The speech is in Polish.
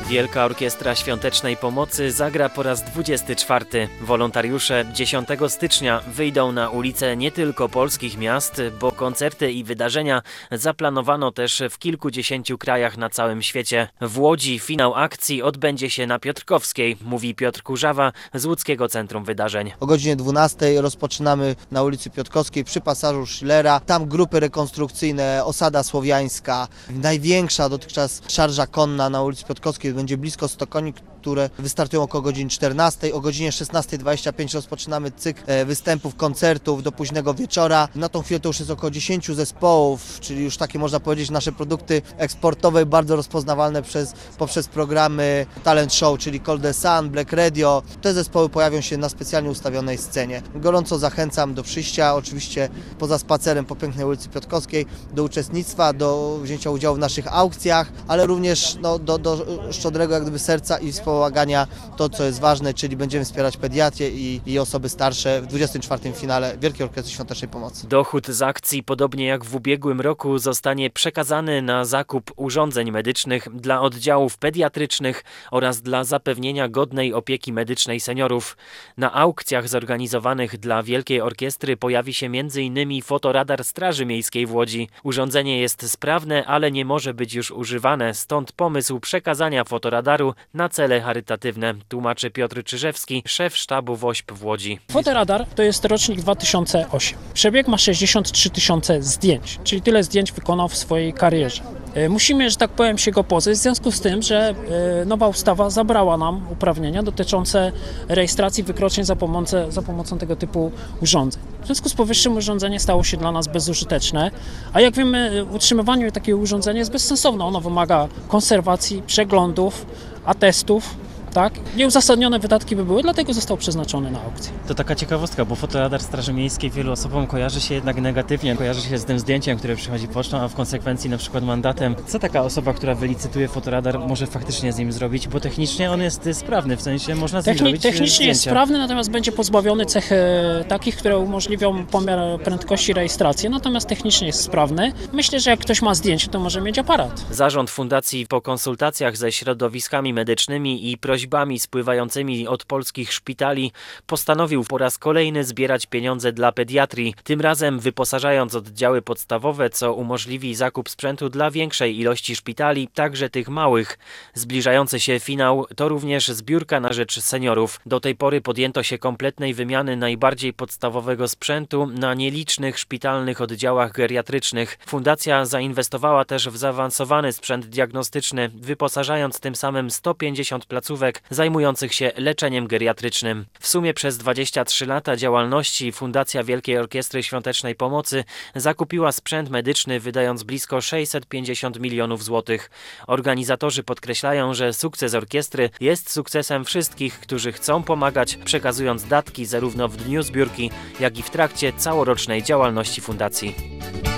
Wielka Orkiestra Świątecznej Pomocy zagra po raz 24. Wolontariusze 10 stycznia wyjdą na ulice nie tylko polskich miast, bo koncerty i wydarzenia zaplanowano też w kilkudziesięciu krajach na całym świecie. W Łodzi finał akcji odbędzie się na Piotrkowskiej, mówi Piotr Kurzawa z Łódzkiego Centrum Wydarzeń. O godzinie 12 rozpoczynamy na ulicy Piotrkowskiej przy pasażu Schillera. Tam grupy rekonstrukcyjne, osada słowiańska, największa dotychczas szarża konna na ulicy Piotrkowskiej, będzie blisko 100 koni, które wystartują około godziny 14. O godzinie 16:25 rozpoczynamy cykl występów, koncertów do późnego wieczora. Na tą chwilę to już jest około 10 zespołów, czyli już takie, można powiedzieć, nasze produkty eksportowe, bardzo rozpoznawalne poprzez programy Talent Show, czyli Call the Sun, Black Radio. Te zespoły pojawią się na specjalnie ustawionej scenie. Gorąco zachęcam do przyjścia, oczywiście poza spacerem po pięknej ulicy Piotrkowskiej, do uczestnictwa, do wzięcia udziału w naszych aukcjach, ale również do szczodrego jak gdyby serca i wspomagania to, co jest ważne, czyli będziemy wspierać pediatrię i osoby starsze w 24. finale Wielkiej Orkiestry Świątecznej Pomocy. Dochód z akcji, podobnie jak w ubiegłym roku, zostanie przekazany na zakup urządzeń medycznych dla oddziałów pediatrycznych oraz dla zapewnienia godnej opieki medycznej seniorów. Na aukcjach zorganizowanych dla Wielkiej Orkiestry pojawi się m.in. fotoradar Straży Miejskiej w Łodzi. Urządzenie jest sprawne, ale nie może być już używane, stąd pomysł przekazania fotoradaru na cele charytatywne, tłumaczy Piotr Czyżewski, szef sztabu WOŚP w Łodzi. Fotoradar to jest rocznik 2008. Przebieg ma 63 000 zdjęć, czyli tyle zdjęć wykonał w swojej karierze. Musimy, że tak powiem, się go pozbyć, w związku z tym, że nowa ustawa zabrała nam uprawnienia dotyczące rejestracji wykroczeń za pomocą tego typu urządzeń. W związku z powyższym urządzenie stało się dla nas bezużyteczne, a jak wiemy, utrzymywanie takiego urządzenia jest bezsensowne. Ono wymaga konserwacji, przeglądów, atestów. Tak? Nieuzasadnione wydatki by były, dlatego został przeznaczony na aukcję. To taka ciekawostka, bo fotoradar Straży Miejskiej wielu osobom kojarzy się jednak negatywnie. Kojarzy się z tym zdjęciem, które przychodzi pocztą, a w konsekwencji na przykład mandatem. Co taka osoba, która wylicytuje fotoradar, może faktycznie z nim zrobić? Bo technicznie on jest sprawny, w sensie można z nim zrobić technicznie zdjęcia. Jest sprawny, natomiast będzie pozbawiony cech takich, które umożliwią pomiar prędkości rejestracji. Natomiast technicznie jest sprawny. Myślę, że jak ktoś ma zdjęcie, to może mieć aparat. Zarząd fundacji po konsultacjach ze środowiskami medycznymi i prośbami spływającymi od polskich szpitali postanowił po raz kolejny zbierać pieniądze dla pediatrii, tym razem wyposażając oddziały podstawowe, co umożliwi zakup sprzętu dla większej ilości szpitali, także tych małych. Zbliżający się finał to również zbiórka na rzecz seniorów. Do tej pory podjęto się kompletnej wymiany najbardziej podstawowego sprzętu na nielicznych szpitalnych oddziałach geriatrycznych. Fundacja zainwestowała też w zaawansowany sprzęt diagnostyczny, wyposażając tym samym 150 placówek zajmujących się leczeniem geriatrycznym. W sumie przez 23 lata działalności Fundacja Wielkiej Orkiestry Świątecznej Pomocy zakupiła sprzęt medyczny, wydając blisko 650 milionów złotych. Organizatorzy podkreślają, że sukces orkiestry jest sukcesem wszystkich, którzy chcą pomagać, przekazując datki zarówno w dniu zbiórki, jak i w trakcie całorocznej działalności fundacji.